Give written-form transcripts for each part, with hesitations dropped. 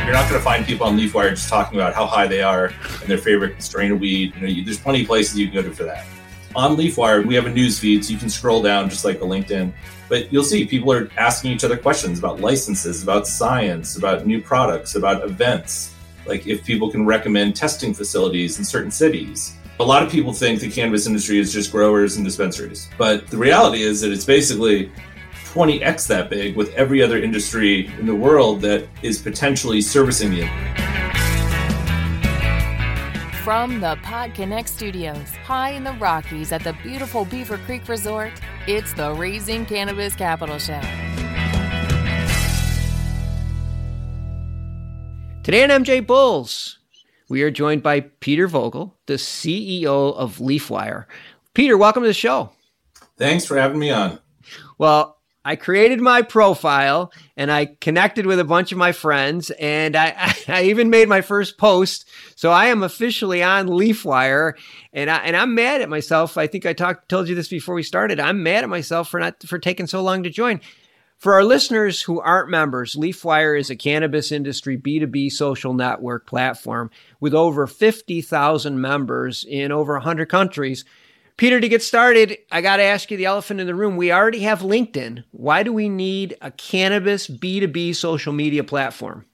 You're not going to find people on LeafWire just talking about how high they are and their favorite strain of weed. There's plenty of places you can go to for that. On LeafWire, we have a news feed, so you can scroll down just like a LinkedIn. But you'll see people are asking each other questions about licenses, about science, about new products, about events, like if people can recommend testing facilities in certain cities. A lot of people think the cannabis industry is just growers and dispensaries. But the reality is that it's basically 20x that big with every other industry in the world that is potentially servicing the industry. From the PodConnect Studios, high in the Rockies at the beautiful Beaver Creek Resort, it's the Raising Cannabis Capital Show. Today on MJ Bulls, we are joined by Peter Vogel, the CEO of LeafWire. Peter, welcome to the show. Thanks for having me on. Well, I created my profile and I connected with a bunch of my friends and I even made my first post. So I am officially on LeafWire and I'm mad at myself. I think I told you this before we started. I'm mad at myself for taking so long to join. For our listeners who aren't members, LeafWire is a cannabis industry B2B social network platform with over 50,000 members in over 100 countries. Peter, to get started, I got to ask you the elephant in the room. We already have LinkedIn. Why do we need a cannabis B2B social media platform?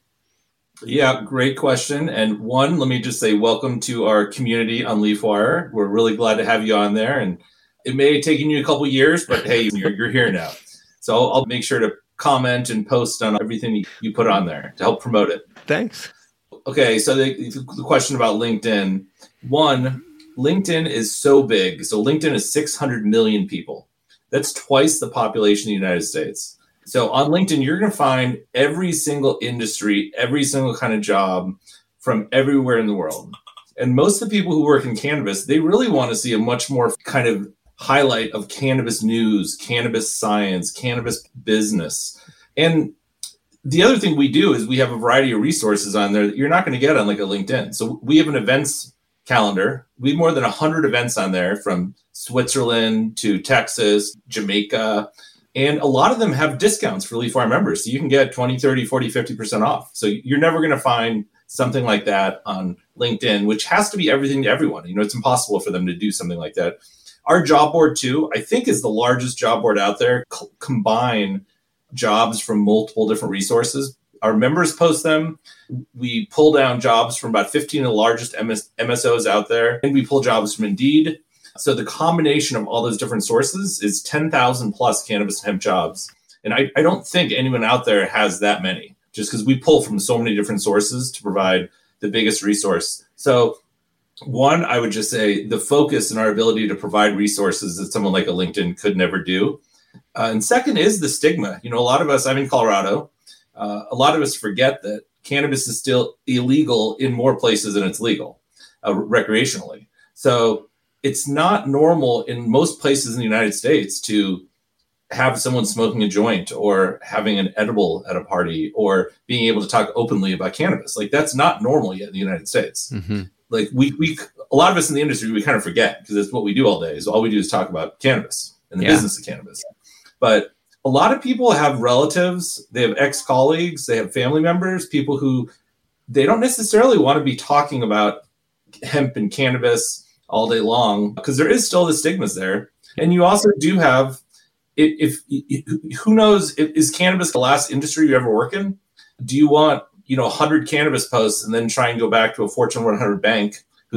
Yeah, great question. And one, let me just say welcome to our community on LeafWire. We're really glad to have you on there. And it may have taken you a couple years, but hey, you're here now. So I'll make sure to comment and post on everything you put on there to help promote it. Thanks. Okay, so the question about LinkedIn. One, LinkedIn is so big. So LinkedIn is 600 million people. That's twice the population of the United States. So on LinkedIn, you're going to find every single industry, every single kind of job from everywhere in the world. And most of the people who work in cannabis, they really want to see a much more kind of highlight of cannabis news, cannabis science, cannabis business. And the other thing we do is we have a variety of resources on there that you're not going to get on like a LinkedIn. So we have an events calendar. We have more than 100 events on there from Switzerland to Texas, Jamaica, and a lot of them have discounts for LeafWire members. So you can get 20, 30, 40, 50% off. So you're never going to find something like that on LinkedIn, which has to be everything to everyone. It's impossible for them to do something like that. Our job board too, I think is the largest job board out there. Combine jobs from multiple different resources. Our members post them. We pull down jobs from about 15 of the largest MSOs out there, and we pull jobs from Indeed. So the combination of all those different sources is 10,000 plus cannabis and hemp jobs. And I don't think anyone out there has that many, just because we pull from so many different sources to provide the biggest resource. So one, I would just say the focus and our ability to provide resources that someone like a LinkedIn could never do. And second is the stigma. A lot of us, I'm in Colorado, a lot of us forget that cannabis is still illegal in more places than it's legal recreationally. So it's not normal in most places in the United States to have someone smoking a joint or having an edible at a party or being able to talk openly about cannabis. Like that's not normal yet in the United States. Mm-hmm. Like we a lot of us in the industry, we kind of forget because it's what we do all day. Is all we do is talk about cannabis and the business of cannabis. But a lot of people have relatives, they have ex-colleagues, they have family members, people who they don't necessarily want to be talking about hemp and cannabis all day long because there is still the stigmas there. And you also do have, if who knows, is cannabis the last industry you ever work in? Do you want 100 cannabis posts and then try and go back to a Fortune 100 bank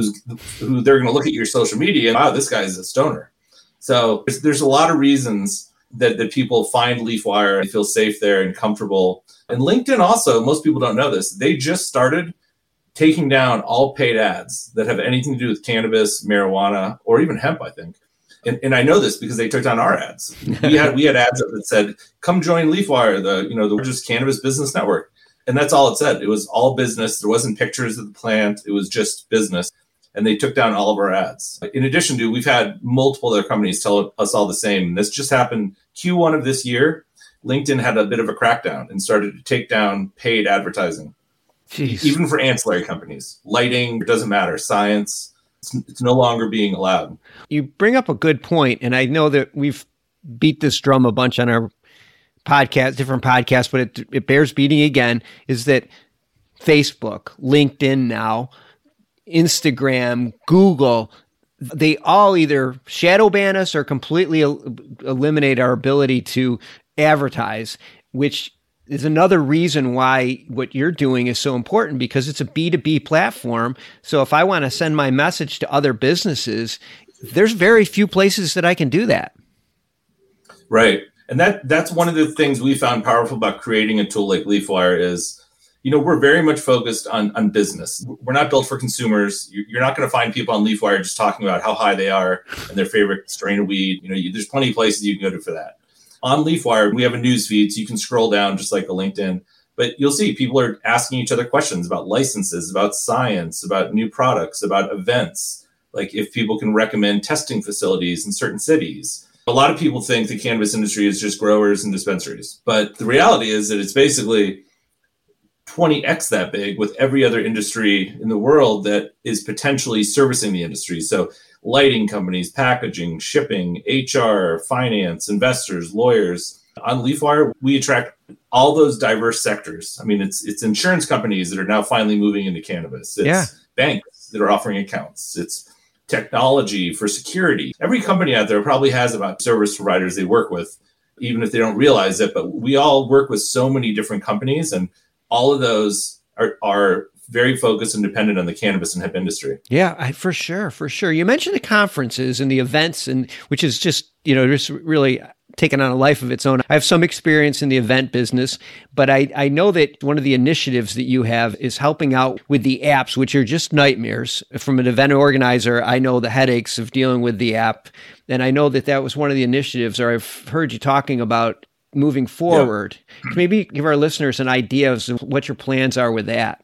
who they're going to look at your social media and, wow, this guy's a stoner. So there's a lot of reasons that people find LeafWire and feel safe there and comfortable. And LinkedIn also, most people don't know this, they just started taking down all paid ads that have anything to do with cannabis, marijuana, or even hemp, I think. And I know this because they took down our ads. We had ads that said, come join LeafWire, the largest cannabis business network. And that's all it said. It was all business. There wasn't pictures of the plant. It was just business. And they took down all of our ads. In addition to, we've had multiple other companies tell us all the same. This just happened Q1 of this year. LinkedIn had a bit of a crackdown and started to take down paid advertising. Jeez. Even for ancillary companies. Lighting, it doesn't matter. Science, it's no longer being allowed. You bring up a good point, and I know that we've beat this drum a bunch on our podcast, different podcasts, but it bears beating again, is that Facebook, LinkedIn now, Instagram, Google, they all either shadow ban us or completely eliminate our ability to advertise, which is another reason why what you're doing is so important, because it's a B2B platform. So if I want to send my message to other businesses, there's very few places that I can do that. Right. And that's one of the things we found powerful about creating a tool like LeafWire is, we're very much focused on business. We're not built for consumers. You're not going to find people on LeafWire just talking about how high they are and their favorite strain of weed. There's plenty of places you can go to for that. On LeafWire, we have a news feed, so you can scroll down just like a LinkedIn, but you'll see people are asking each other questions about licenses, about science, about new products, about events, like if people can recommend testing facilities in certain cities. A lot of people think the cannabis industry is just growers and dispensaries, but the reality is that it's basically 20x that big with every other industry in the world that is potentially servicing the industry. So lighting companies, packaging, shipping, HR, finance, investors, lawyers. On LeafWire, we attract all those diverse sectors. I mean, it's insurance companies that are now finally moving into cannabis. It's banks that are offering accounts. It's technology for security. Every company out there probably has about service providers they work with, even if they don't realize it. But we all work with so many different companies, and all of those are very focused and dependent on the cannabis and hemp industry. Yeah, for sure. You mentioned the conferences and the events, and which is just really taken on a life of its own. I have some experience in the event business, but I know that one of the initiatives that you have is helping out with the apps, which are just nightmares. From an event organizer, I know the headaches of dealing with the app, and I know that was one of the initiatives, or I've heard you talking about moving forward. Yep. Maybe give our listeners an idea of what your plans are with that.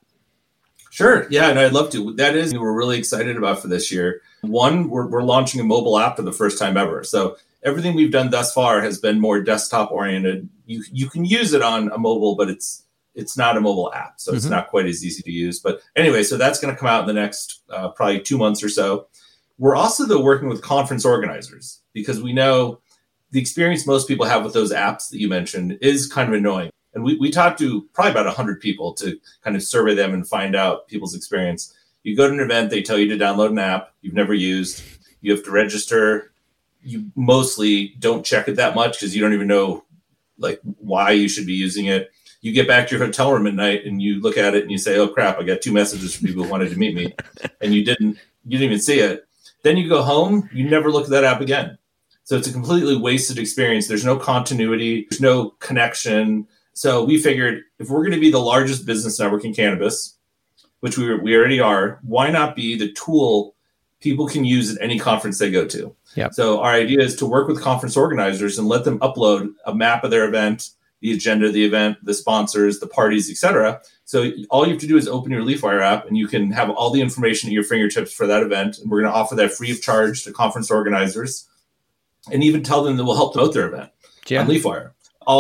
Sure. Yeah, and I'd love to. That is what we're really excited about for this year. One, we're launching a mobile app for the first time ever. So everything we've done thus far has been more desktop oriented. You can use it on a mobile, but it's not a mobile app. So it's not quite as easy to use. But anyway, so that's going to come out in the next probably 2 months or so. We're also, though, working with conference organizers because we know the experience most people have with those apps that you mentioned is kind of annoying. And we talked to probably about 100 people to kind of survey them and find out people's experience. You go to an event, they tell you to download an app you've never used. You have to register. You mostly don't check it that much because you don't even know like why you should be using it. You get back to your hotel room at night and you look at it and you say, oh crap, I got 2 messages from people who wanted to meet me. And you didn't even see it. Then you go home, you never look at that app again. So it's a completely wasted experience. There's no continuity, there's no connection. So we figured if we're going to be the largest business network in cannabis, which we already are, why not be the tool people can use at any conference they go to? Yep. So our idea is to work with conference organizers and let them upload a map of their event, the agenda of the event, the sponsors, the parties, etc. So all you have to do is open your LeafWire app and you can have all the information at your fingertips for that event. And we're going to offer that free of charge to conference organizers and even tell them that we'll help promote their event on LeafWire.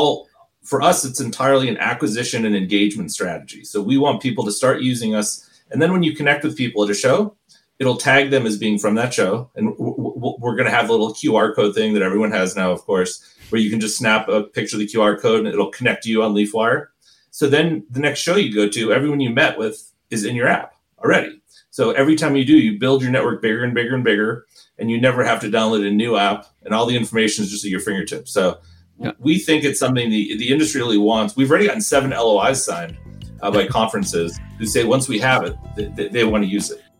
For us, it's entirely an acquisition and engagement strategy. So we want people to start using us. And then when you connect with people at a show, it'll tag them as being from that show. And we're going to have a little QR code thing that everyone has now, of course, where you can just snap a picture of the QR code and it'll connect you on LeafWire. So then the next show you go to, everyone you met with is in your app already. So every time you do, you build your network bigger and bigger and bigger, and you never have to download a new app, and all the information is just at your fingertips. So we think it's something the industry really wants. We've already gotten 7 LOIs signed by conferences who say once we have it, they want to use it.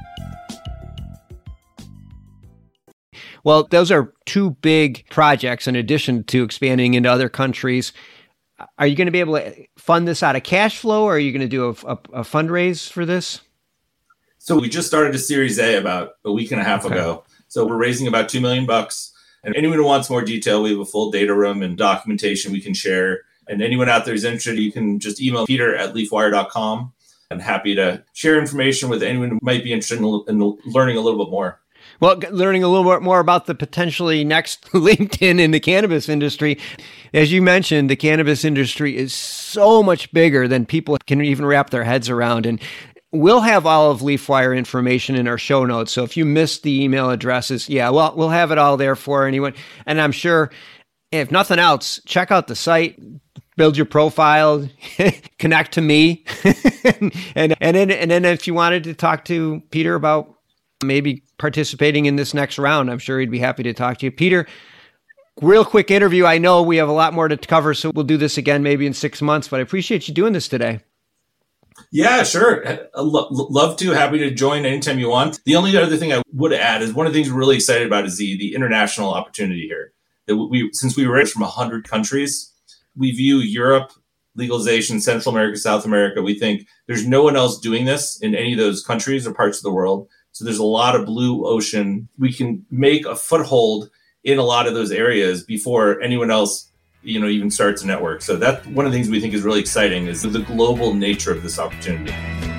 Well, those are 2 big projects in addition to expanding into other countries. Are you going to be able to fund this out of cash flow, or are you going to do a fundraise for this? So we just started a Series A about a week and a half ago. So we're raising about $2 million. And anyone who wants more detail, we have a full data room and documentation we can share. And anyone out there who's interested, you can just email peter@leafwire.com. I'm happy to share information with anyone who might be interested in learning a little bit more. Well, learning a little bit more about the potentially next LinkedIn in the cannabis industry. As you mentioned, the cannabis industry is so much bigger than people can even wrap their heads around. And we'll have all of LeafWire information in our show notes. So if you missed the email addresses, we'll have it all there for anyone. And I'm sure, if nothing else, check out the site. build your profile, connect to me. and then if you wanted to talk to Peter about maybe participating in this next round, I'm sure he'd be happy to talk to you. Peter, real quick interview. I know we have a lot more to cover, so we'll do this again maybe in 6 months, but I appreciate you doing this today. Yeah, sure. Love to. Happy to join anytime you want. The only other thing I would add is one of the things we're really excited about is the international opportunity here. That since we were from 100 countries, we view Europe, legalization, Central America, South America. We think there's no one else doing this in any of those countries or parts of the world. So there's a lot of blue ocean. We can make a foothold in a lot of those areas before anyone else even starts a network. So that's one of the things we think is really exciting is the global nature of this opportunity.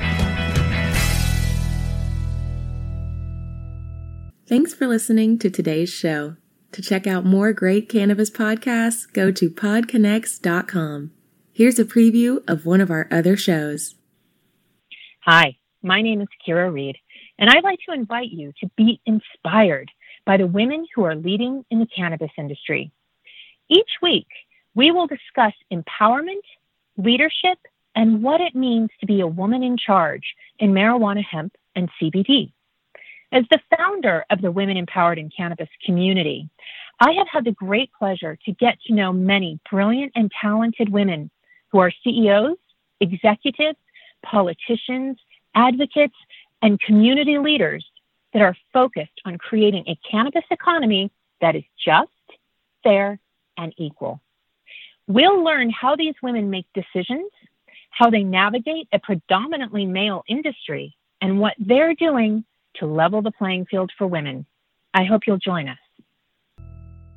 Thanks for listening to today's show. To check out more great cannabis podcasts, go to podconnects.com. Here's a preview of one of our other shows. Hi, my name is Kira Reed, and I'd like to invite you to be inspired by the women who are leading in the cannabis industry. Each week, we will discuss empowerment, leadership, and what it means to be a woman in charge in marijuana, hemp, and CBD. As the founder of the Women Empowered in Cannabis community, I have had the great pleasure to get to know many brilliant and talented women who are CEOs, executives, politicians, advocates, and community leaders that are focused on creating a cannabis economy that is just, fair, and equal. We'll learn how these women make decisions, how they navigate a predominantly male industry, and what they're doing to level the playing field for women. I hope you'll join us.